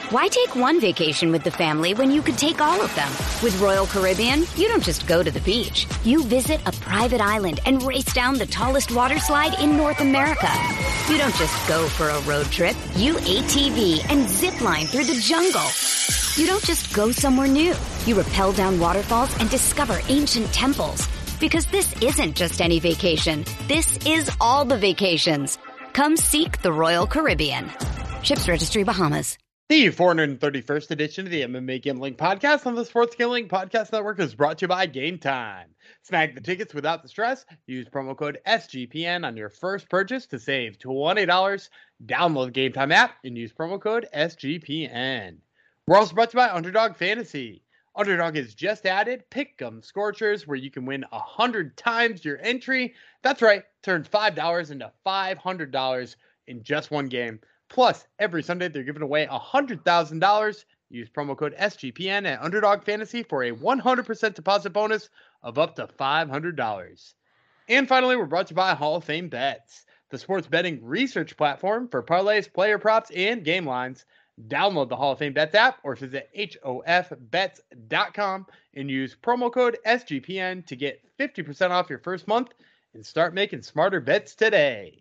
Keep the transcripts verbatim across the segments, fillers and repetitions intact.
Why take one vacation with the family when you could take all of them? With Royal Caribbean, you don't just go to the beach. You visit a private island and race down the tallest water slide in North America. You don't just go for a road trip. You A T V and zip line through the jungle. You don't just go somewhere new. You rappel down waterfalls and discover ancient temples. Because this isn't just any vacation. This is all the vacations. Come seek the Royal Caribbean. Ships Registry, Bahamas. The four hundred thirty-first edition of the M M A Gambling Podcast on the Sports Gambling Podcast Network is brought to you by Game Time. Snag the tickets without the stress. Use promo code S G P N on your first purchase to save twenty dollars. Download the Game Time app and use promo code S G P N. We're also brought to you by Underdog Fantasy. Underdog has just added Pick'em Scorchers, where you can win one hundred times your entry. That's right, turn five dollars into five hundred dollars in just one game. Plus, every Sunday, they're giving away one hundred thousand dollars. Use promo code S G P N at Underdog Fantasy for a one hundred percent deposit bonus of up to five hundred dollars. And finally, we're brought to you by Hall of Fame Bets, the sports betting research platform for parlays, player props, and game lines. Download the Hall of Fame Bets app or visit H O F bets dot com and use promo code S G P N to get fifty percent off your first month and start making smarter bets today.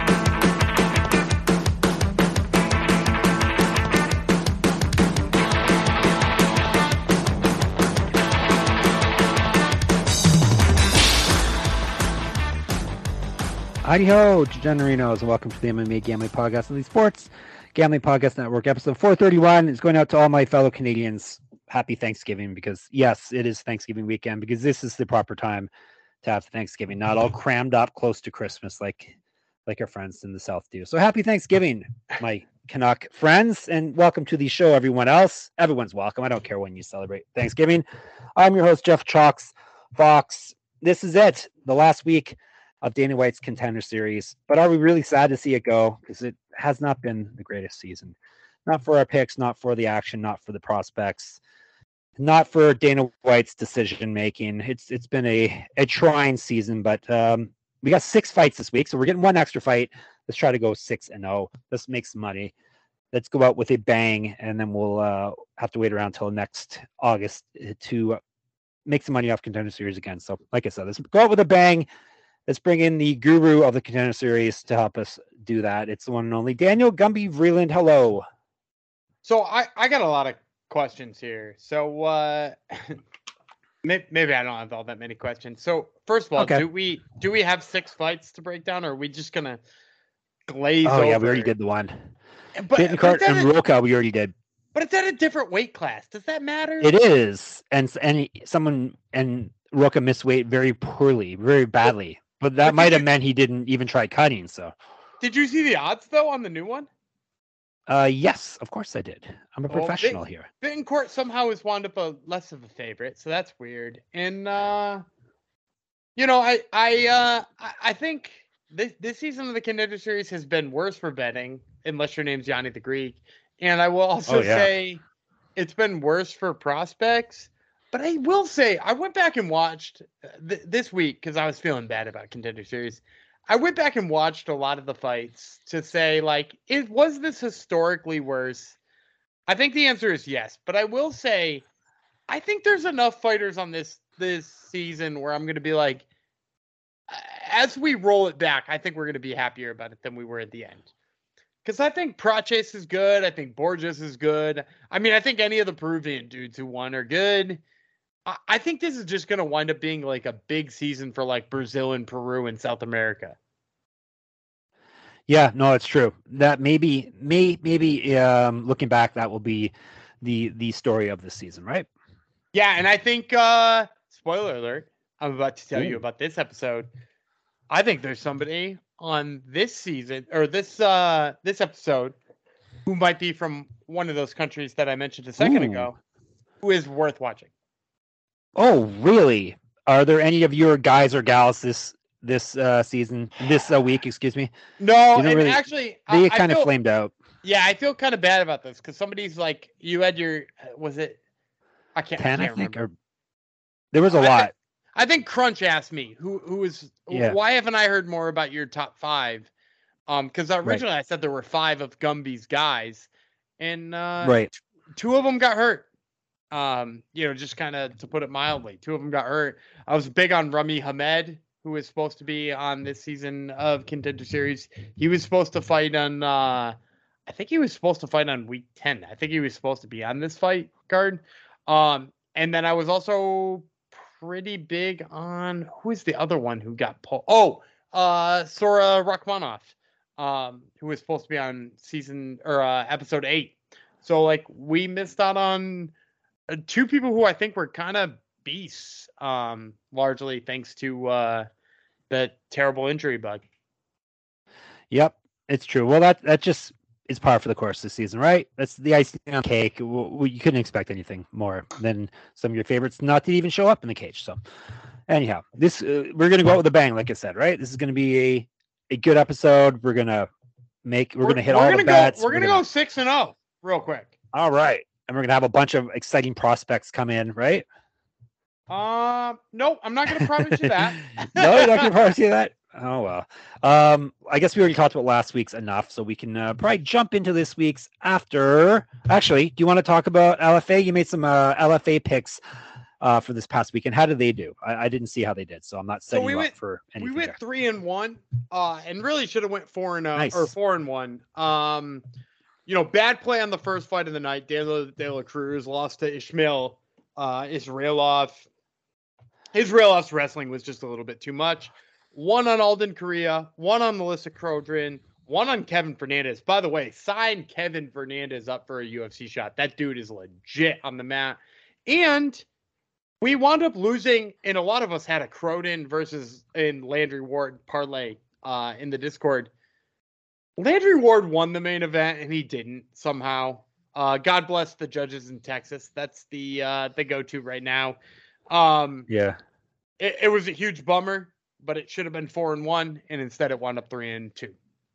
Howdy ho, Degenerinos, and welcome to the M M A Gambling Podcast on the Sports Gambling Podcast Network. Episode four thirty-one is going out to all my fellow Canadians. Happy Thanksgiving, because yes, it is Thanksgiving weekend, because this is the proper time to have Thanksgiving, not all crammed up close to Christmas like like our friends in the South do. So happy Thanksgiving, my Canuck friends, and welcome to the show, everyone else. Everyone's welcome. I don't care when you celebrate Thanksgiving. I'm your host, Jeff Chalks Fox. This is it, the last week of Dana White's Contender Series. But are we really sad to see it go? Because it has not been the greatest season. Not for our picks, not for the action, not for the prospects, not for Dana White's decision making. It's it's been a, a trying season, but um, we got six fights this week, so we're getting one extra fight. Let's try to go six and oh. Let's make some money. Let's go out with a bang, and then we'll uh, have to wait around until next August to make some money off Contender Series again. So, like I said, let's go out with a bang. Let's bring in the guru of the Contender Series to help us do that. It's the one and only Daniel Gumby Vreeland. Hello. So I, I got a lot of questions here. So uh, maybe I don't have all that many questions. So first of all, okay. do we do we have six fights to break down, or are we just gonna glaze oh, over? Oh yeah, we already did the one. But, Bittencourt and a, Roca, we already did. But it's at a different weight class. Does that matter? It is, and and someone and Roca missed weight very poorly, very badly. But that but might have you, meant he didn't even try cutting. So, did you see the odds though on the new one? Uh, yes, of course I did. I'm a professional well, here. Bittencourt somehow has wound up a less of a favorite, so that's weird. And uh, you know, I I uh I think this this season of the Contender Series has been worse for betting, unless your name's Yanni the Greek. And I will also oh, yeah. say it's been worse for prospects. But I will say, I went back and watched th- this week because I was feeling bad about Contender Series. I went back and watched a lot of the fights to say, like, it was this historically worse? I think the answer is yes. But I will say, I think there's enough fighters on this this season where I'm going to be like, as we roll it back, I think we're going to be happier about it than we were at the end. Because I think Praches is good. I think Borges is good. I mean, I think any of the Peruvian dudes who won are good. I think this is just going to wind up being like a big season for like Brazil and Peru and South America. Yeah, no, it's true. That maybe, may, maybe um, looking back, that will be the the story of the season, right? Yeah, and I think, uh, spoiler alert, I'm about to tell Ooh. you about this episode. I think there's somebody on this season or this uh, this episode who might be from one of those countries that I mentioned a second Ooh. ago, who is worth watching. Oh, really? Are there any of your guys or gals this this uh, season, this uh, week, excuse me? No, and really, actually, they I, kind I of feel, flamed out. Yeah, I feel kind of bad about this because somebody's like, you had your, was it? I can't, ten, I, I, can't think, remember. or there was a I lot. Think, I think Crunch asked me who who is yeah. why haven't I heard more about your top five? Um, because originally right. I said there were five of Gumby's guys, and uh, right. t- two of them got hurt. Um, you know, just kind of to put it mildly, two of them got hurt. I was big on Rami Hamed, who was supposed to be on this season of Contender Series. He was supposed to fight on, uh, I think he was supposed to fight on week ten. I think he was supposed to be on this fight card. Um, and then I was also pretty big on, who is the other one who got pulled? Oh, uh, Sora Rachmanov, um, who was supposed to be on season or uh, episode eight. So like we missed out on uh, two people who I think were kind of beasts, um, largely thanks to uh, the terrible injury bug. Yep, it's true. Well, that that just is par for the course this season, right? That's the icing on the cake. Well, you couldn't expect anything more than some of your favorites not to even show up in the cage. So, anyhow, this uh, we're gonna go out with a bang, like I said, right? This is gonna be a a good episode. We're gonna make we're, we're gonna hit we're all gonna the bets. Go, we're, we're gonna, gonna go six and zero real quick. All right, and we're gonna have a bunch of exciting prospects come in, right? Uh, no, I'm not going to promise you that. No, you're not going to promise you that? Oh, well. Um, I guess we already talked about last week's enough, so we can uh, probably jump into this week's after. Actually, do you want to talk about L F A? You made some uh, L F A picks uh, for this past weekend. How did they do? I, I didn't see how they did, so I'm not setting so we you went, up for anything. We went there. three and one, uh, and really should have went four and uh, nice. or four and one. Um, you know, bad play on the first fight of the night. Daniel De La Cruz lost to Ishmael uh, Israelov. Israelov's wrestling was just a little bit too much. One on Alden Correa, one on Melissa Crodrin, one on Kevin Fernandez. By the way, sign Kevin Fernandez up for a U F C shot. That dude is legit on the mat. And we wound up losing, and a lot of us had a Crodin versus in Landry Ward parlay uh, in the Discord. Landry Ward won the main event, and he didn't somehow. Uh, God bless the judges in Texas. That's the uh, the go-to right now. Um, yeah, it, it was a huge bummer, but it should have been four and one, and instead it wound up three and two.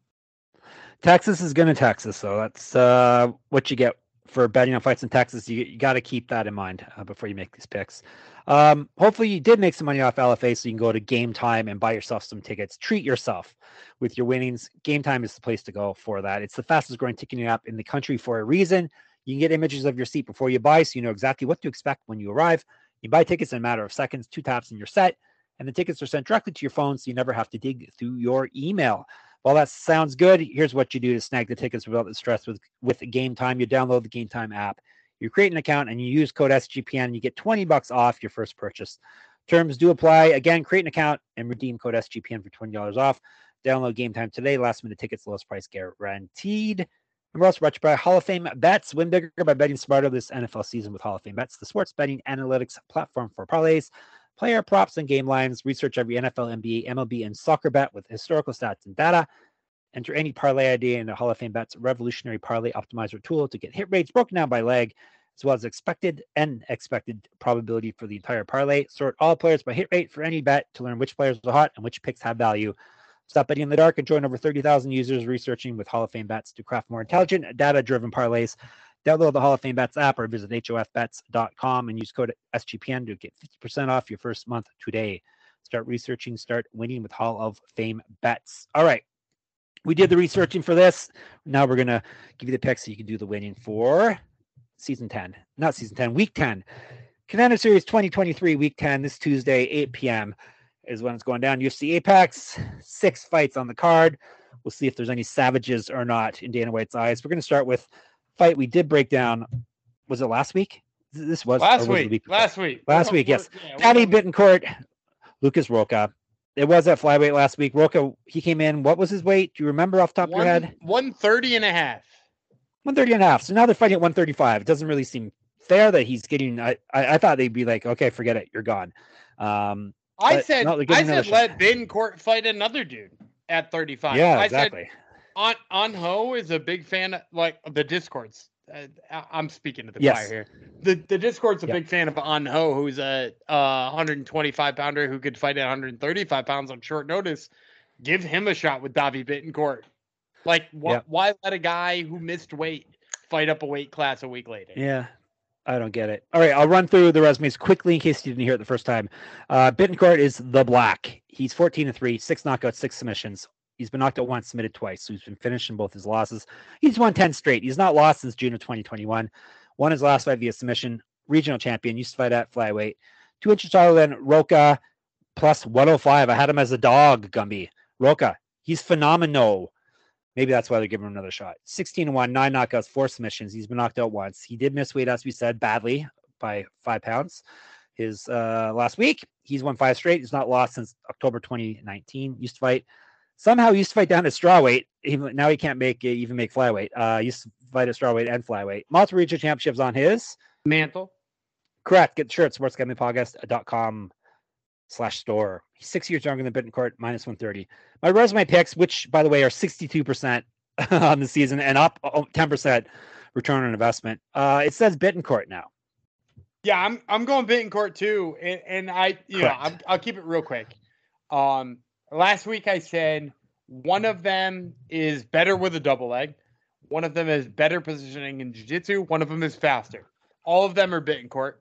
Texas is going to Texas, so that's uh, what you get for betting on fights in Texas. You you got to keep that in mind uh, before you make these picks. Um, hopefully, you did make some money off L F A, so you can go to Game Time and buy yourself some tickets. Treat yourself with your winnings. Game Time is the place to go for that. It's the fastest growing ticketing app in the country for a reason. You can get images of your seat before you buy, so you know exactly what to expect when you arrive. You buy tickets in a matter of seconds, two taps, and you're set. And the tickets are sent directly to your phone, so you never have to dig through your email. While that sounds good, here's what you do to snag the tickets without the stress with, with Game Time. You download the Game Time app. You create an account, and you use code S G P N, and you get twenty bucks off your first purchase. Terms do apply. Again, create an account and redeem code S G P N for twenty dollars off. Download Game Time today. Last-minute tickets, lowest price guaranteed. And we're also brought to you by Hall of Fame Bets. Win bigger by betting smarter this N F L season with Hall of Fame Bets, the sports betting analytics platform for parlays, player props, and game lines. Research every N F L, N B A, M L B, and soccer bet with historical stats and data. Enter any parlay idea in the Hall of Fame Bets revolutionary parlay optimizer tool to get hit rates broken down by leg, as well as expected and expected probability for the entire parlay. Sort all players by hit rate for any bet to learn which players are hot and which picks have value. Stop betting in the dark and join over thirty thousand users researching with Hall of Fame Bets to craft more intelligent, data-driven parlays. Download the Hall of Fame Bets app or visit H O F bets dot com and use code S G P N to get fifty percent off your first month today. Start researching, start winning with Hall of Fame Bets. All right. We did the researching for this. Now we're going to give you the picks so you can do the winning for season ten. Not season ten, week ten. Contender Series twenty twenty-three, week ten, this Tuesday, eight p.m. is when it's going down. U F C Apex, six fights on the card. We'll see if there's any savages or not in Dana White's eyes. We're going to start with fight we did break down. Was it last week? This was last was week. week last week. Last we're, week, yes. Yeah, Davy Bittencourt, Lucas Roca. It was at flyweight last week. Roca, he came in. What was his weight? Do you remember off the top one, of your head? one thirty and a half. one thirty and a half. So now they're fighting at one thirty-five. It doesn't really seem fair that he's getting. I, I, I thought they'd be like, okay, forget it. You're gone. Um, I said, no, I said, let Bittencourt fight another dude at thirty-five. Yeah, I exactly. Said, On Ho is a big fan of, like, the Discords. Uh, I'm speaking to the yes. choir here. The the Discord's a yep. big fan of On Ho, who's a uh, one twenty-five pounder who could fight at one thirty-five pounds on short notice. Give him a shot with Davy Bittencourt. Like, wh- yep. why let a guy who missed weight fight up a weight class a week later? Yeah, I don't get it. All right, I'll run through the resumes quickly in case you didn't hear it the first time. Uh, Bittencourt is the black. He's fourteen and three, six knockouts, six submissions. He's been knocked out once, submitted twice. So he's been finished in both his losses. He's won ten straight. He's not lost since June of twenty twenty-one. Won his last fight via submission. Regional champion. Used to fight at flyweight. Two inches taller than Roca, plus one oh five. I had him as a dog, Gumby. Roca. He's phenomenal. Maybe that's why they're giving him another shot. sixteen and one, nine knockouts, four submissions. He's been knocked out once. He did miss weight, as we said, badly by five pounds. His uh, last week, he's won five straight. He's not lost since October twenty nineteen. Used to fight. Somehow used to fight down at strawweight. Even now he can't make even make flyweight. Uh, used to fight at strawweight and flyweight. Multiple regional championships on his mantle. Correct. Get the shirt. sports gambling podcast dot com slash store. He's six years younger than Bittencourt, minus one thirty. My resume picks, which by the way are sixty-two percent on the season and up ten percent return on investment. Uh, it says Bittencourt now. Yeah, I'm I'm going Bittencourt too, and, and I you Correct. know I'm, I'll keep it real quick. Um, last week I said one of them is better with a double leg, one of them is better positioning in jiu-jitsu, one of them is faster. All of them are Bittencourt.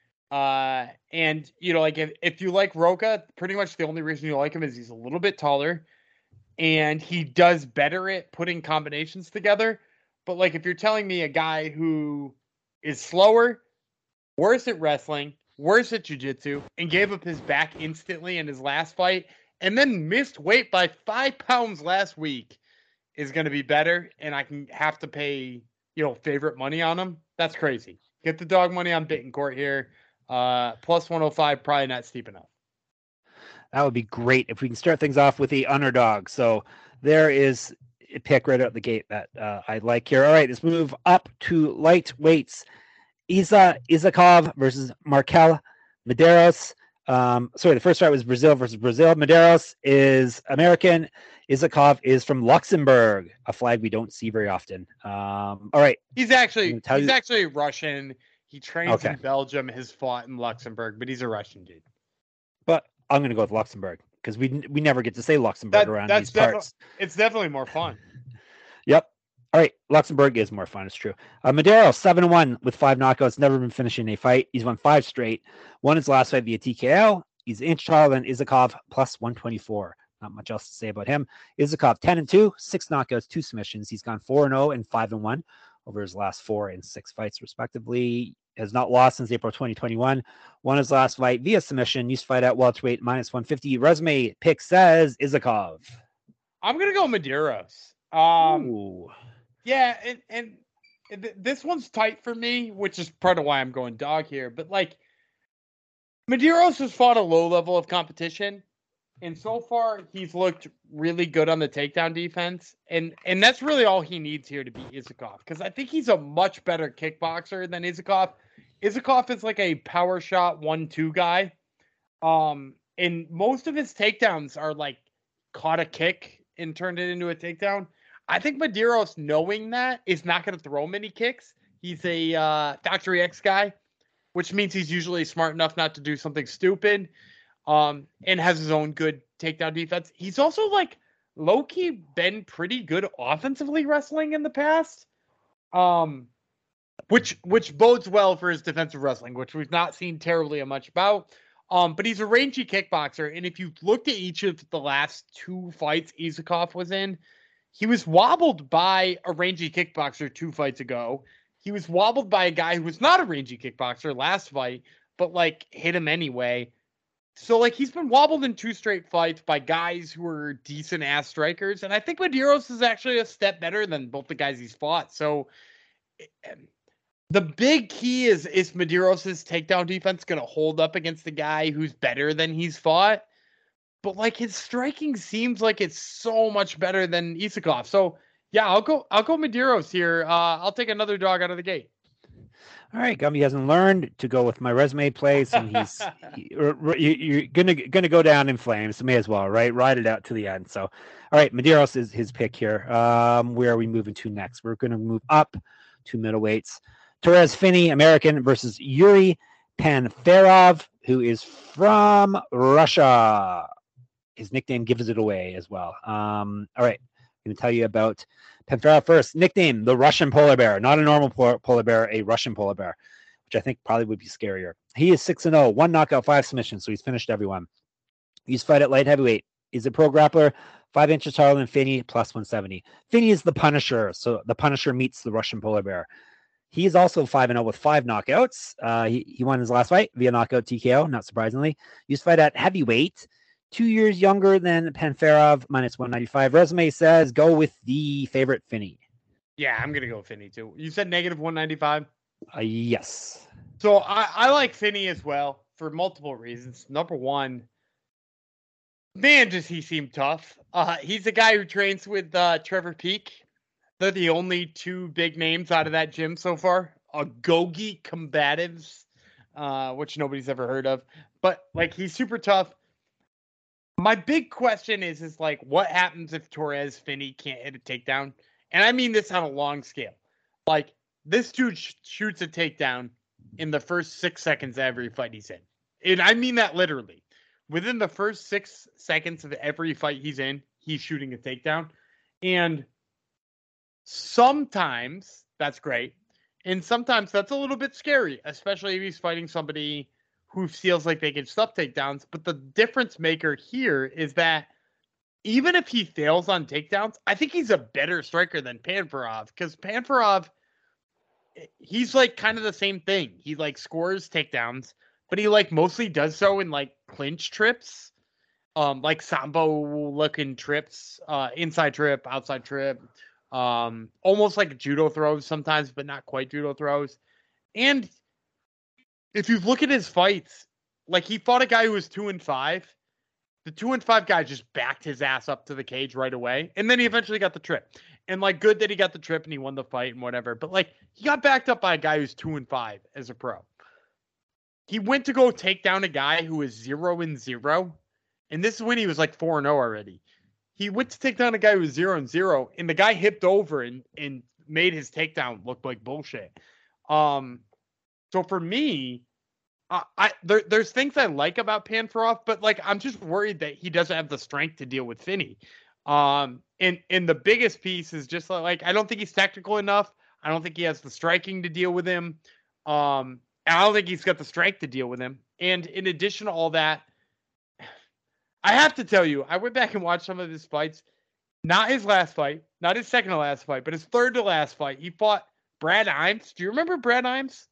Uh, and you know, like if, if you like Roca, pretty much the only reason you like him is he's a little bit taller, and he does better at putting combinations together. But like if you're telling me a guy who is slower, worse at wrestling, worse at jiu-jitsu, and gave up his back instantly in his last fight, and then missed weight by five pounds last week, is going to be better, and I can have to pay, you know, favorite money on him. That's crazy. Get the dog money on Bittencourt here. Uh, plus one oh five, probably not steep enough. That would be great if we can start things off with the underdog. So there is a pick right out the gate that uh, I like here. All right, let's move up to lightweights. Isa Isakov versus Markel Medeiros. Um, sorry, the first fight was Brazil versus Brazil. Medeiros is American. Isakov is from Luxembourg, a flag we don't see very often. Um, all right. He's actually he's you... actually Russian. He trains okay. in Belgium, has fought in Luxembourg, but he's a Russian dude. But I'm going to go with Luxembourg because we we never get to say Luxembourg that, around these defi- parts. It's definitely more fun. Yep. All right. Luxembourg is more fun. It's true. Uh, Medeiros, seven and one with five knockouts. Never been finishing a fight. He's won five straight. Won his last fight via T K O. He's an inch taller than Isakov, plus one twenty-four. Not much else to say about him. Isakov, ten and two, six knockouts, two submissions. He's gone four and oh and five and one over his last four and six fights, respectively. Has not lost since April twenty twenty-one. Won his last fight via submission. Used to fight at welterweight, minus one fifty. Resume pick says Isakov. I'm going to go Medeiros. Um, Ooh. Yeah, and, and th- this one's tight for me, which is part of why I'm going dog here. But, like, Medeiros has fought a low level of competition, and so far he's looked really good on the takedown defense. And and that's really all he needs here to beat Isakov, because I think he's a much better kickboxer than Isakov. Isakov is like a power shot one two guy. Um, and most of his takedowns are like caught a kick and turned it into a takedown. I think Medeiros, knowing that, is not going to throw many kicks. He's a uh, Factory X guy, which means he's usually smart enough not to do something stupid, um, and has his own good takedown defense. He's also, like, low-key been pretty good offensively wrestling in the past, um, which which bodes well for his defensive wrestling, which we've not seen terribly much about. Um, but he's a rangy kickboxer, and if you looked at each of the last two fights Isakov was in, he was wobbled by a rangy kickboxer two fights ago. He was wobbled by a guy who was not a rangy kickboxer last fight, but, like, hit him anyway. So, like, he's been wobbled in two straight fights by guys who are decent-ass strikers, and I think Medeiros is actually a step better than both the guys he's fought. So, the big key is, is Medeiros' takedown defense going to hold up against the guy who's better than he's fought? But, like, his striking seems like it's so much better than Isakov. So, yeah, I'll go I'll go Medeiros here. Uh, I'll take another dog out of the gate. All right, Gumby hasn't learned to go with my resume plays, and he's he, you're gonna gonna go down in flames. So may as well, right? Ride it out to the end. So, all right, Medeiros is his pick here. Um, where are we moving to next? We're gonna move up to middleweights. Torres Finney, American, versus Yuri Panferov, who is from Russia. His nickname gives it away as well. Um, all right, I'm going to tell you about Panferov first. Nickname, the Russian polar bear. Not a normal polar bear, a Russian polar bear, which I think probably would be scarier. He is six and oh, one knockout, five submissions, so he's finished everyone. He's fight at light heavyweight. He's a pro grappler, Five inches taller than Finney, plus one seventy. Finney is the Punisher, so the Punisher meets the Russian polar bear. He is also five and zero with five knockouts. Uh, he he won his last fight via knockout T K O, not surprisingly. He used to fight at heavyweight. Two years younger than Panfarov, minus one ninety-five. Resume says go with the favorite Finney. Yeah, I'm gonna go Finney too. You said negative one ninety-five. Uh, yes. So I, I like Finney as well for multiple reasons. Number one, man, does he seem tough. Uh, he's a guy who trains with uh, Trevor Peak. They're the only two big names out of that gym so far. Agogi Combatives, uh, which nobody's ever heard of. But like, he's super tough. My big question is, is like, what happens if Torres Finney can't hit a takedown? And I mean this on a long scale. Like, this dude sh- shoots a takedown in the first six seconds of every fight he's in. And I mean that literally. Within the first six seconds of every fight he's in, he's shooting a takedown. And sometimes that's great. And sometimes that's a little bit scary, especially if he's fighting somebody who feels like they can stuff takedowns. But the difference maker here is that even if he fails on takedowns, I think he's a better striker than Panfarov, because Panfarov, he's like kind of the same thing. He like scores takedowns, but he like mostly does so in like clinch trips, um, like sambo looking trips, uh, inside trip, outside trip, um, almost like judo throws sometimes, but not quite judo throws. And if you look at his fights, like he fought a guy who was two and five. The two and five guy just backed his ass up to the cage right away. And then he eventually got the trip. And like, good that he got the trip and he won the fight and whatever. But like, he got backed up by a guy who's two and five as a pro. He went to go take down a guy who was zero and zero. And this is when he was like four and oh already. He went to take down a guy who was zero and zero. And the guy hipped over and, and made his takedown look like bullshit. Um, So for me, uh, I there, there's things I like about Panfarov, but like I'm just worried that he doesn't have the strength to deal with Finney. Um, and and the biggest piece is just like I don't think he's technical enough. I don't think he has the striking to deal with him. Um, and I don't think he's got the strength to deal with him. And in addition to all that, I have to tell you, I went back and watched some of his fights. Not his last fight, not his second to last fight, but his third to last fight. He fought Brad Imes. Do you remember Brad Imes?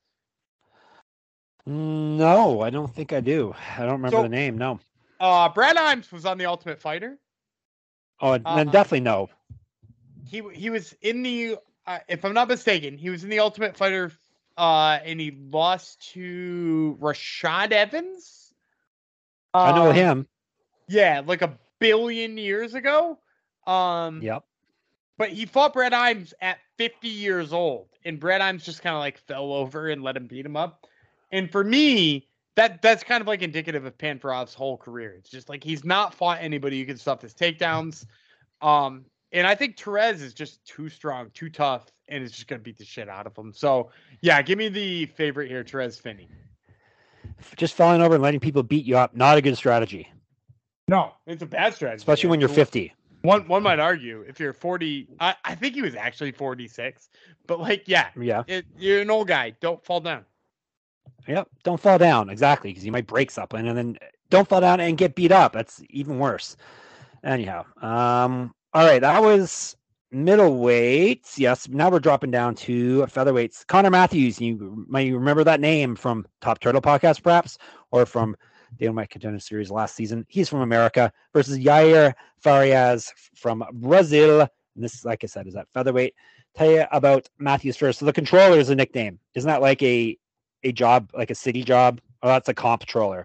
No, I don't think I do. I don't remember So, the name. No. Uh, Brad Imes was on The Ultimate Fighter. Oh, then uh, definitely no. He he was in the, uh, if I'm not mistaken, he was in The Ultimate Fighter, uh, and he lost to Rashad Evans. I know Um, him. Yeah, like a billion years ago. Um, Yep. But he fought Brad Imes at fifty years old, and Brad Imes just kind of like fell over and let him beat him up. And for me, that that's kind of like indicative of Panfarov's whole career. It's just like he's not fought anybody who can stuff his takedowns. Um, and I think Torres is just too strong, too tough, and is just going to beat the shit out of him. So, yeah, give me the favorite here, Torres Finney. Just falling over and letting people beat you up, not a good strategy. No, it's a bad strategy. Especially when you're fifty. One one might argue if you're forty, I, I think he was actually forty-six. But, like, yeah, Yeah. it, you're an old guy. Don't fall down. Yep. Don't fall down. Exactly. Because you might break something and then don't fall down and get beat up. That's even worse. Anyhow. Um, all right. That was middleweights. Yes. Now we're dropping down to featherweights. Connor Matthews. You might remember that name from Top Turtle Podcast, perhaps, or from the Dynamite Contender Series last season. He's from America versus Yair Farias from Brazil. And this, like I said, is at featherweight. Tell you about Matthews first. So the controller is a nickname. Isn't that like a a job, like a city job? Oh, that's a comptroller.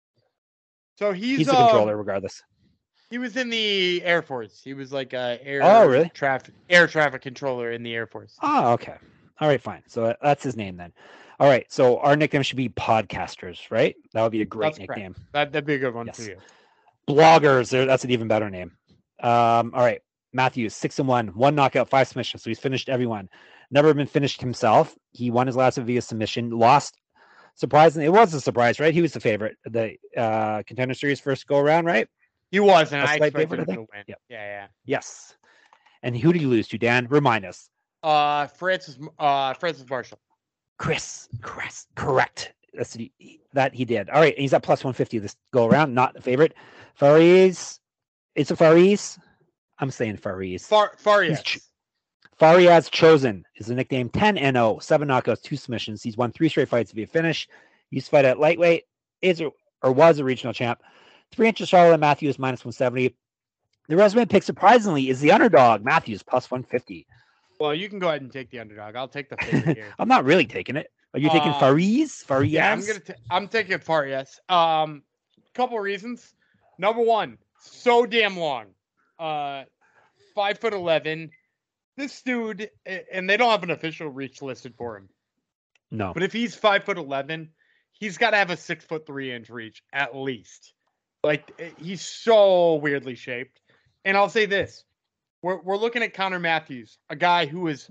So he's, He's the um, controller, regardless. He was in the Air Force. He was like a air Oh, really? traffic air traffic controller in the Air Force. Oh, okay. All right, fine. So that's his name then. All right. So our nickname should be podcasters, right? That would be a great That's nickname. correct. That, that'd be a good one Yes. for you. Bloggers. there- That's an even better name. Um, all right. Matthews, six and one, one knockout, five submissions. So he's finished everyone. Never been finished himself. He won his last via submission. Lost. Surprisingly, it was a surprise, right? He was the favorite, the uh, Contender Series first go around, right? He was, and A I slight expected favorite, I him to think. win. Yep. Yeah, yeah. Yes. And who did he lose to, Dan? Remind us. Uh, Francis, uh, Francis Marshall. Chris, Chris, correct. That's what he, that he did. All right, and he's at plus one fifty this go around. Not the favorite. Faris, it's a Faris. I'm saying Farias. Far Farias. Ch- Farias Chosen is the nickname. ten and oh, seven knockouts, two submissions. He's won three straight fights via finish. He used to fight at lightweight, is a, or was a regional champ. Three inches taller than Matthews, minus one seventy. The resume pick, surprisingly, is the underdog, Matthews, plus one fifty. Well, you can go ahead and take the underdog. I'll take the favorite here. I'm not really taking it. Are you taking uh, Farias? Farias? Yeah, I'm gonna. T- I'm taking Farias. Um, couple reasons. Number one, so damn long. Uh, five foot eleven. This dude, and they don't have an official reach listed for him. No. But if he's five foot eleven, he's got to have a six foot three inch reach at least. Like, he's so weirdly shaped. And I'll say this: we're we're looking at Connor Matthews, a guy who is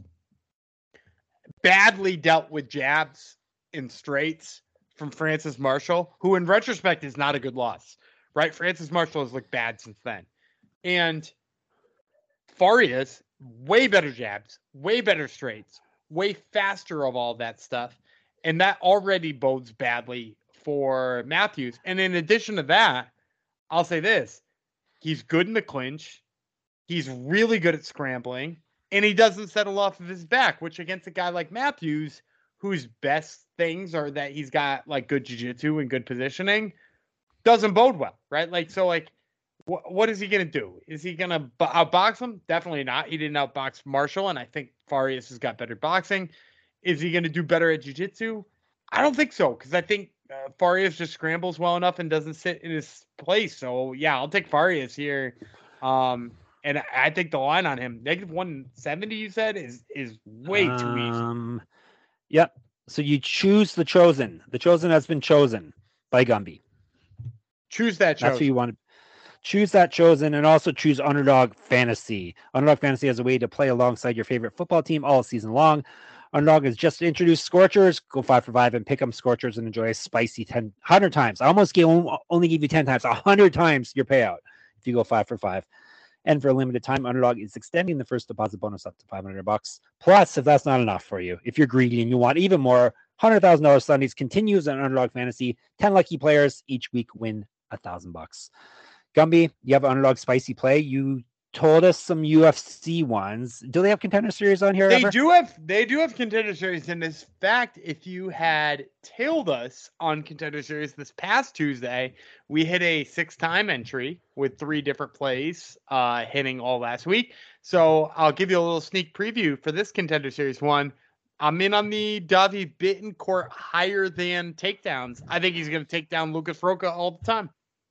badly dealt with jabs and straights from Francis Marshall, who in retrospect is not a good loss, right? Francis Marshall has looked bad since then. And Farias, way better jabs, way better straights, way faster of all that stuff. And that already bodes badly for Matthews. And in addition to that, I'll say this: he's good in the clinch. He's really good at scrambling. And he doesn't settle off of his back, which against a guy like Matthews, whose best things are that he's got like good jiu-jitsu and good positioning, doesn't bode well, right? Like, so like, wh- what is he going to do? Is he going to b- outbox him? Definitely not. He didn't outbox Marshall, and I think Farias has got better boxing. Is he going to do better at jiu-jitsu? I don't think so, because I think uh, Farias just scrambles well enough and doesn't sit in his place. So, yeah, I'll take Farias here. Um, and I think the line on him, negative one seventy, you said, is is way too um, easy. Yep. So you choose the Chosen. The Chosen has been chosen by Gumby. Choose that Chosen. That's who you want to choose. That Chosen, and also choose Underdog Fantasy. Underdog Fantasy has a way to play alongside your favorite football team all season long. Underdog has just introduced Scorchers. Go five for five and pick up Scorchers and enjoy a spicy ten, one hundred times. I almost gave, only give you ten times, one hundred times your payout if you go five for five. And for a limited time, Underdog is extending the first deposit bonus up to five hundred bucks. Plus, if that's not enough for you, if you're greedy and you want even more, one hundred thousand dollars Sundays continues on Underdog Fantasy. ten lucky players each week win one thousand bucks. Gumby, you have an Underdog Spicy Play. You told us some U F C ones. Do they have Contender Series on here? They ever? do have they do have Contender Series. And in fact, if you had tailed us on Contender Series this past Tuesday, we hit a six-time entry with three different plays uh, hitting all last week. So I'll give you a little sneak preview for this Contender Series one. I'm in on the Davi Bittencourt higher than takedowns. I think he's going to take down Lucas Roca all the time.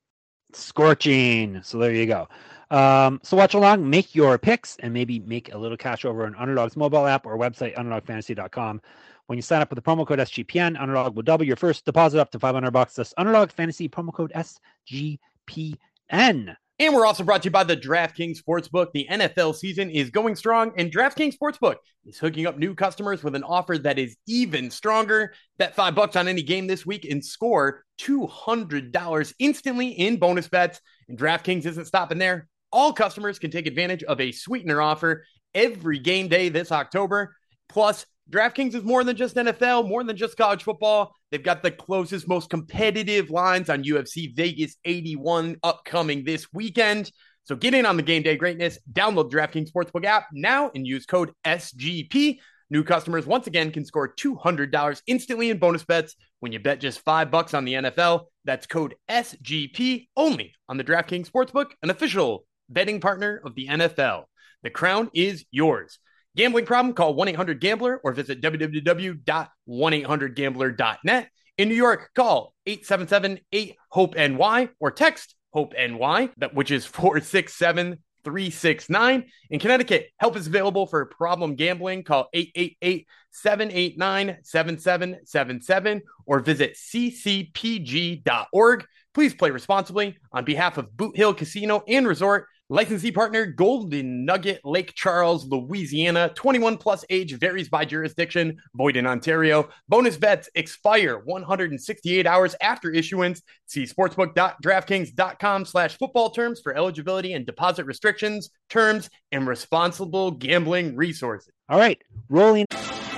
Scorching. So there you go. Um, so watch along, make your picks, and maybe make a little cash over on Underdog's mobile app or website, underdog fantasy dot com. When you sign up with the promo code S G P N, Underdog will double your first deposit up to five hundred bucks. That's Underdog Fantasy promo code S G P N. And we're also brought to you by the DraftKings Sportsbook. The N F L season is going strong, and DraftKings Sportsbook is hooking up new customers with an offer that is even stronger. Bet five bucks on any game this week and score two hundred dollars instantly in bonus bets. And DraftKings isn't stopping there. All customers can take advantage of a sweetener offer every game day this October. Plus, DraftKings is more than just N F L, more than just college football. They've got the closest, most competitive lines on U F C Vegas eighty-one upcoming this weekend. So get in on the game day greatness. Download the DraftKings Sportsbook app now and use code S G P. New customers, once again, can score two hundred dollars instantly in bonus bets when you bet just five bucks on the N F L. That's code S G P only on the DraftKings Sportsbook, an official betting partner of the N F L. The crown is yours. Gambling problem? Call one eight hundred gambler or visit w w w dot one eight hundred gambler dot net. In New York, call eight seven seven eight hope N Y or text HOPE-N-Y, which is four six seven three six nine. In Connecticut, help is available for problem gambling. Call eight eight eight seven eight nine seven seven seven seven or visit c c p g dot org. Please play responsibly on behalf of Boot Hill Casino and Resort. Licensee partner, Golden Nugget, Lake Charles, Louisiana. twenty-one plus age varies by jurisdiction. Void in Ontario. Bonus bets expire one hundred sixty-eight hours after issuance. See sportsbook.draftkings.com slash football terms for eligibility and deposit restrictions, terms, and responsible gambling resources. All right, rolling.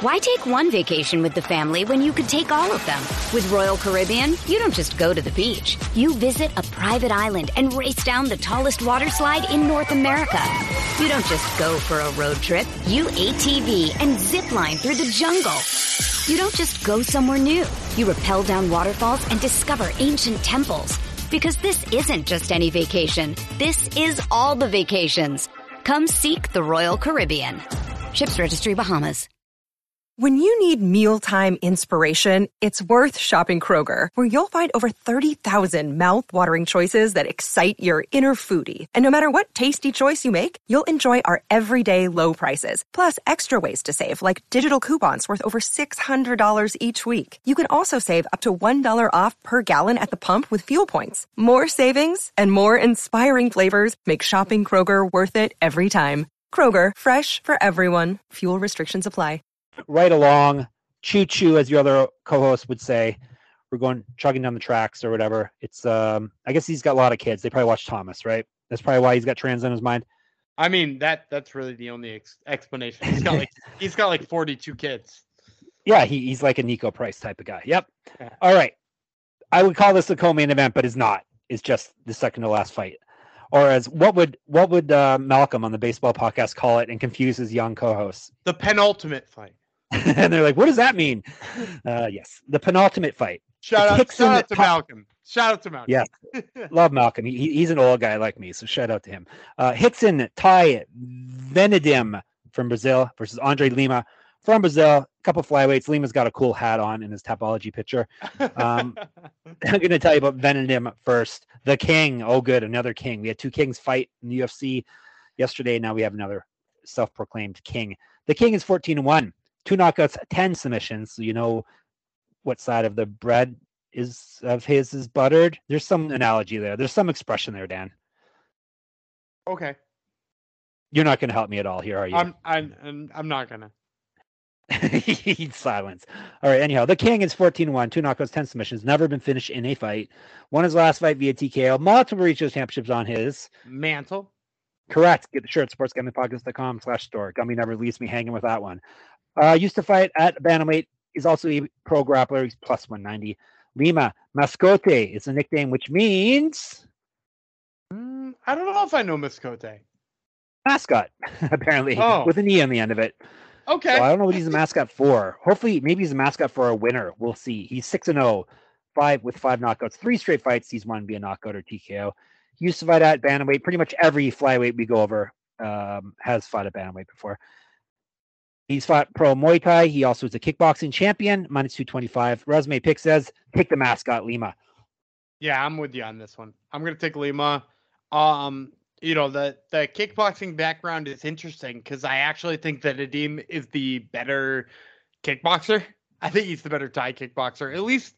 Why take one vacation with the family when you could take all of them? With Royal Caribbean, you don't just go to the beach. You visit a private island and race down the tallest water slide in North America. You don't just go for a road trip. You A T V and zip line through the jungle. You don't just go somewhere new. You rappel down waterfalls and discover ancient temples. Because this isn't just any vacation. This is all the vacations. Come seek the Royal Caribbean. Ships Registry, Bahamas. When you need mealtime inspiration, it's worth shopping Kroger, where you'll find over thirty thousand mouth-watering choices that excite your inner foodie. And no matter what tasty choice you make, you'll enjoy our everyday low prices, plus extra ways to save, like digital coupons worth over six hundred dollars each week. You can also save up to one dollar off per gallon at the pump with fuel points. More savings and more inspiring flavors make shopping Kroger worth it every time. Kroger, fresh for everyone. Fuel restrictions apply. Right along, choo choo, as your other co-host would say. We're going chugging down the tracks or whatever. It's um, I guess he's got a lot of kids. They probably watch Thomas, right? That's probably why he's got trans on his mind. I mean, that that's really the only ex- explanation. He's got like he's got like forty-two kids. Yeah, he, he's like a Nico Price type of guy. Yep. Yeah. All right. I would call this a co-main event, but it's not. It's just the second to last fight. Or as what would what would uh, Malcolm on the baseball podcast call it and confuse his young co-hosts? The penultimate fight. And they're like, what does that mean? Uh, yes, the penultimate fight. Shout out, shout out to top... Malcolm. Shout out to Malcolm. Yeah, love Malcolm. He, he's an old guy like me, so shout out to him. Uh, Rickson Tai Venedim from Brazil versus Andre Lima from Brazil. A couple flyweights. Lima's got a cool hat on in his Tapology picture. Um, I'm going to tell you about Venedim first. The King. Oh, good. Another king. We had two kings fight in the U F C yesterday. Now we have another self-proclaimed king. The King is fourteen and one. Two knockouts, ten submissions. So you know what side of the bread is of his is buttered. There's some analogy there. There's some expression there, Dan. Okay. You're not going to help me at all here, are you? I'm. I'm. I'm, I'm not gonna. Silence. All right. Anyhow, the King is fourteen and one. Two knockouts, ten submissions. Never been finished in a fight. Won his last fight via T K O. Multiple regional championships on his mantle. Correct. Get the shirt. sports gambling podcast dot com slash store. Gummy never leaves me hanging with that one. Uh, used to fight at bantamweight. Is also a pro grappler. He's plus one ninety. Lima Mascote is a nickname, which means mm, I don't know if I know Mascote. Mascot, apparently, oh. with an E on the end of it. Okay. So I don't know what he's a mascot for. Hopefully, maybe he's a mascot for a winner. We'll see. He's six and zero, five with five knockouts, three straight fights. He's won via knockout or T K O. He used to fight at bantamweight. Pretty much every flyweight we go over um, has fought at bantamweight before. He's fought pro Muay Thai. He also is a kickboxing champion, minus two twenty-five. Resume pick says, take the mascot, Lima. Yeah, I'm with you on this one. I'm going to take Lima. Um, you know, the, the kickboxing background is interesting because I actually think that Nadim is the better kickboxer. I think he's the better Thai kickboxer, at least,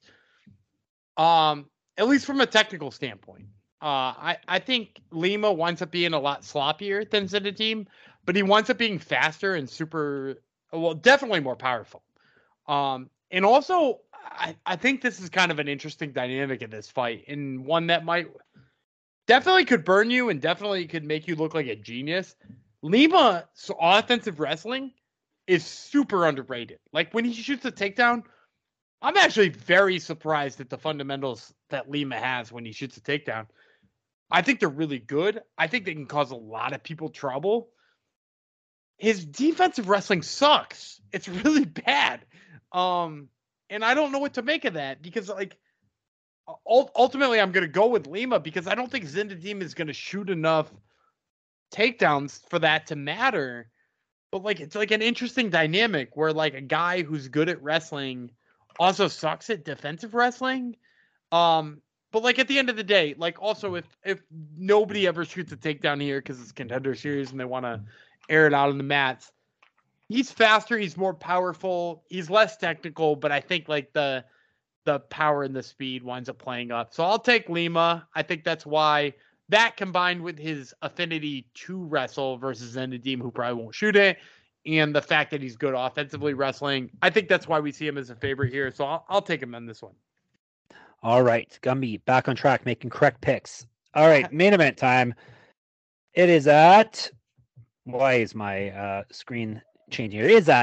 um, at least from a technical standpoint. Uh, I, I think Lima winds up being a lot sloppier than Nadim, but he winds up being faster and super, well, definitely more powerful. Um, and also, I, I think this is kind of an interesting dynamic in this fight, and one that might definitely could burn you and definitely could make you look like a genius. Lima's offensive wrestling is super underrated. Like when he shoots a takedown, I'm actually very surprised at the fundamentals that Lima has when he shoots a takedown. I think they're really good. I think they can cause a lot of people trouble. His defensive wrestling sucks. It's really bad. Um, and I don't know what to make of that because, like, ultimately I'm going to go with Lima because I don't think Zinedine is going to shoot enough takedowns for that to matter. But, like, it's like an interesting dynamic where, like, a guy who's good at wrestling also sucks at defensive wrestling. Um, But, like, at the end of the day, like, also, if if nobody ever shoots a takedown here because it's Contender Series and they want to air it out on the mats, he's faster, he's more powerful, he's less technical, but I think, like, the the power and the speed winds up playing up. So I'll take Lima. I think that's why that combined with his affinity to wrestle versus Nadim, who probably won't shoot it, and the fact that he's good offensively wrestling, I think that's why we see him as a favorite here. So I'll, I'll take him on this one. All right, Gumby, back on track, making correct picks. All right, main event time. It is at, why is my uh, screen changing here? It is at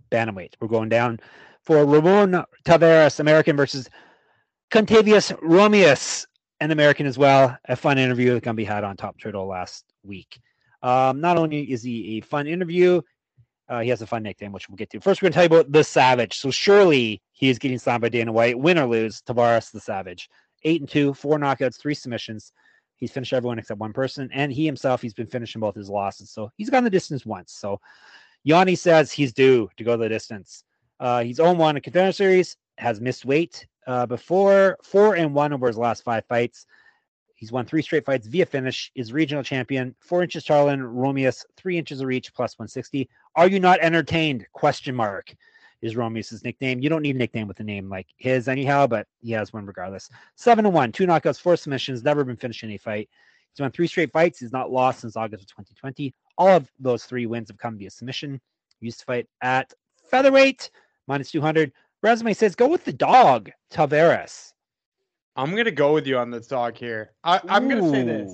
bantamweight. We're going down for Ramon Taveras, American, versus Contavious Romeus, an American as well. A fun interview that Gumby had on Top Turtle last week. Um, not only is he a fun interview, uh, he has a fun nickname, which we'll get to. First, we're going to tell you about the Savage. So surely he is getting slammed by Dana White. Win or lose, Taveras the Savage. Eight and two, four knockouts, three submissions. He's finished everyone except one person, and he himself, he's been finishing both his losses. So he's gone the distance once. So Yanni says he's due to go the distance. Uh, he's oh and one in Contender Series, has missed weight uh, before, four and one over his last five fights. He's won three straight fights via finish, is regional champion, four inches taller than Romeus, three inches of reach, plus one sixty. Are you not entertained? Question mark is Romeus's nickname. You don't need a nickname with a name like his anyhow, but he has one regardless. Seven and one, two knockouts, four submissions, never been finished in a fight. He's won three straight fights. He's not lost since August of twenty twenty. All of those three wins have come via submission. He used to fight at featherweight, minus two hundred. Resume says go with the dog, Taveras. I'm going to go with you on this dog here. I, I'm going to say this.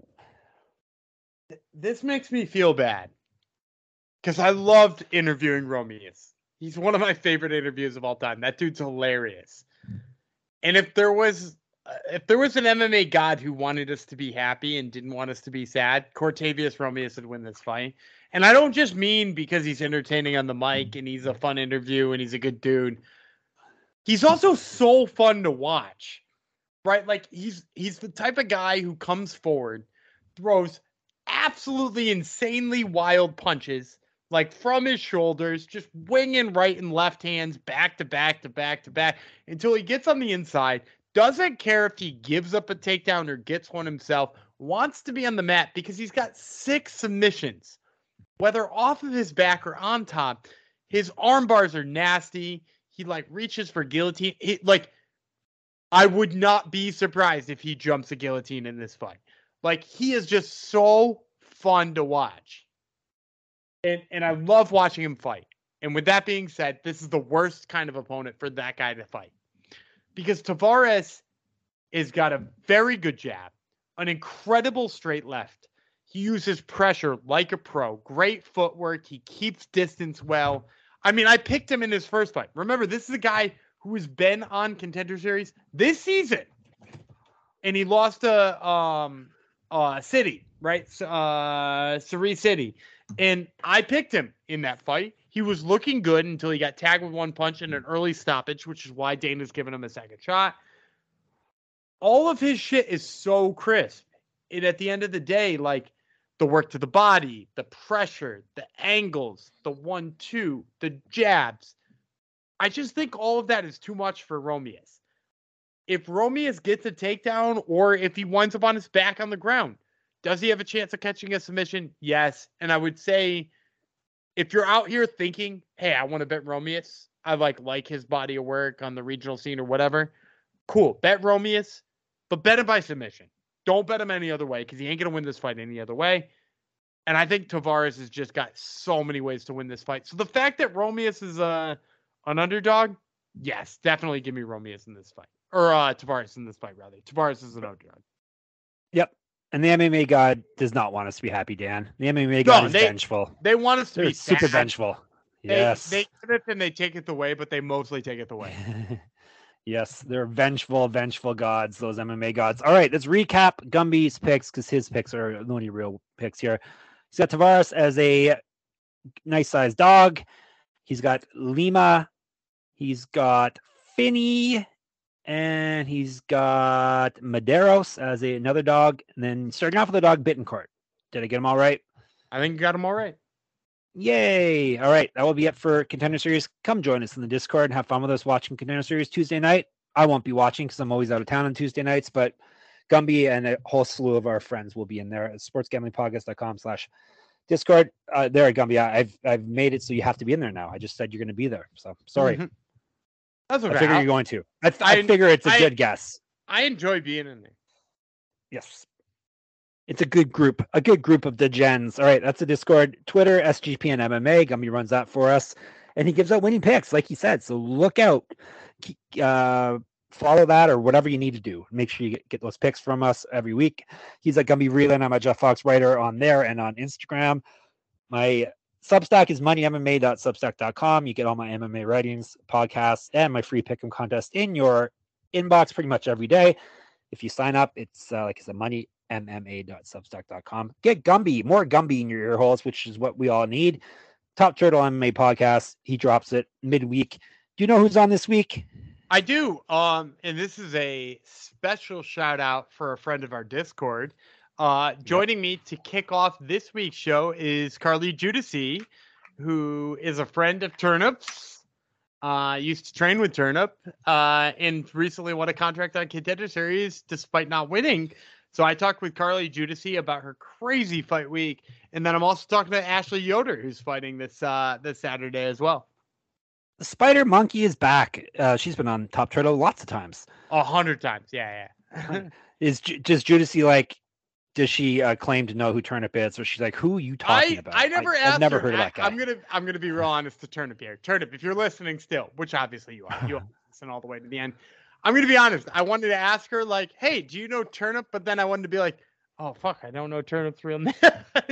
This makes me feel bad because I loved interviewing Romeus. He's one of my favorite interviews of all time. That dude's hilarious. And if there was uh, if there was an M M A god who wanted us to be happy and didn't want us to be sad, Cortavious Romeus would win this fight. And I don't just mean because he's entertaining on the mic and he's a fun interview and he's a good dude. He's also so fun to watch. Right? Like he's he's the type of guy who comes forward, throws absolutely insanely wild punches, like from his shoulders, just winging right and left hands back to back to back to back until he gets on the inside, doesn't care if he gives up a takedown or gets one himself, wants to be on the mat because he's got six submissions, whether off of his back or on top. His arm bars are nasty. He like reaches for guillotine. He, like, I would not be surprised if he jumps a guillotine in this fight. Like, he is just so fun to watch. And and I love watching him fight. And with that being said, this is the worst kind of opponent for that guy to fight. Because Taveras has got a very good jab, an incredible straight left. He uses pressure like a pro. Great footwork. He keeps distance well. I mean, I picked him in his first fight. Remember, this is a guy who has been on Contender Series this season. And he lost to um, uh, City, right? Uh, Cerise City. And I picked him in that fight. He was looking good until he got tagged with one punch and an early stoppage, which is why Dana's giving him a second shot. All of his shit is so crisp. And at the end of the day, like, the work to the body, the pressure, the angles, the one two, the jabs. I just think all of that is too much for Romeus. If Romeus gets a takedown or if he winds up on his back on the ground, does he have a chance of catching a submission? Yes. And I would say if you're out here thinking, hey, I want to bet Romeus, I like like his body of work on the regional scene or whatever, cool. Bet Romeus, but bet him by submission. Don't bet him any other way because he ain't going to win this fight any other way. And I think Taveras has just got so many ways to win this fight. So the fact that Romeus is uh, an underdog, yes, definitely give me Romeus in this fight. Or uh, Taveras in this fight, rather. Taveras is an underdog. Yep. And the M M A god does not want us to be happy, Dan. The M M A god no, is they, vengeful. They want us to They're be super sad. vengeful. They, yes. They give it and they take it away, but they mostly take it away. Yes, they're vengeful, vengeful gods, those M M A gods. All right, let's recap Gumby's picks because his picks are the only real picks here. He's got Taveras as a nice-sized dog. He's got Lima. He's got Finney. And he's got Medeiros as a, another dog. And then starting off with the dog Bittencourt. Did I get them all right? I think you got them all right. Yay. All right. That will be it for Contender Series. Come join us in the Discord and have fun with us watching Contender Series Tuesday night. I won't be watching because I'm always out of town on Tuesday nights, but Gumby and a whole slew of our friends will be in there at sportsgamblingpodcast.com slash Discord. Uh, there at Gumby. I've, I've made it so you have to be in there now. I just said you're going to be there. So sorry. Mm-hmm. That's okay. I figure you're going to. I, th- I, I figure it's a I, good guess. I enjoy being in there. Yes. It's a good group. A good group of degens. All right, that's the Discord. Twitter, S G P N M M A. Gumby runs that for us. And he gives out winning picks, like he said. So look out. Uh, follow that or whatever you need to do. Make sure you get, get those picks from us every week. He's at Gumby Reeland. I'm at Jeff Fox Writer on there and on Instagram. My Substack is money M M A dot substack dot com. You get all my M M A writings, podcasts, and my free pick'em contest in your inbox pretty much every day. If you sign up, it's uh, like I said, money M M A dot substack dot com. Get Gumby, more Gumby in your ear holes, which is what we all need. Top Turtle M M A podcast. He drops it midweek. Do you know who's on this week? I do. Um, and this is a special shout out for a friend of our Discord. Uh, joining yep. me to kick off this week's show is Carly Judici, who is a friend of Turnip's. Uh, used to train with Turnip, uh, and recently won a contract on Contender Series despite not winning. So I talked with Carly Judici about her crazy fight week, and then I'm also talking to Ashley Yoder, who's fighting this uh, this Saturday as well. The Spider Monkey is back. Uh, she's been on Top Turtle lots of times. A hundred times, yeah, yeah. is does Judici like? Does she uh, claim to know who Turnip is, or she's like, "Who are you talking I, about?" I never I, asked. I've never her. heard of that guy. I, I'm gonna I'm gonna be real honest to Turnip here. Turnip, if you're listening still, which obviously you are, you listen all the way to the end. I'm gonna be honest. I wanted to ask her like, "Hey, do you know Turnip?" But then I wanted to be like, "Oh fuck, I don't know Turnip's real name." Like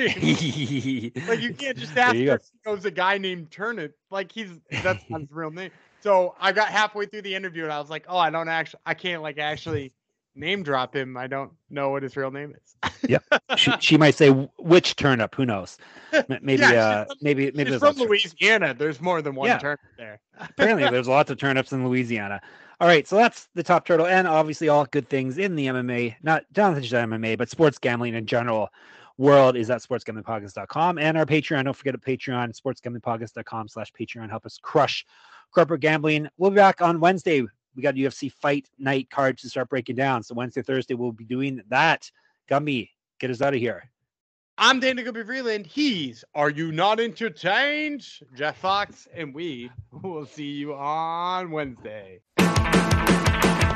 you can't just ask her if she knows a guy named Turnip. Like he's that's not his real name. So I got halfway through the interview and I was like, "Oh, I don't actually, I can't like actually." name drop him. I don't know what his real name is. Yep. She, she might say which Turnip. Who knows? Maybe, yeah, uh, from, maybe, maybe she's from Louisiana. There's more than one yeah. turnip there. Apparently, there's lots of turnips in Louisiana. All right, so that's the Top Turtle, and obviously all good things in the M M A, not not just M M A, but sports gambling in general world is at sports gambling podcast dot com, and our Patreon. Don't forget a Patreon, sports gambling podcast dot com slash Patreon. Help us crush corporate gambling. We'll be back on Wednesday. We got a U F C fight night cards to start breaking down. So Wednesday, Thursday, we'll be doing that. Gumby, get us out of here. I'm Dana Gumby Freeland. He's Are You Not Entertained? Jeff Fox, and we will see you on Wednesday.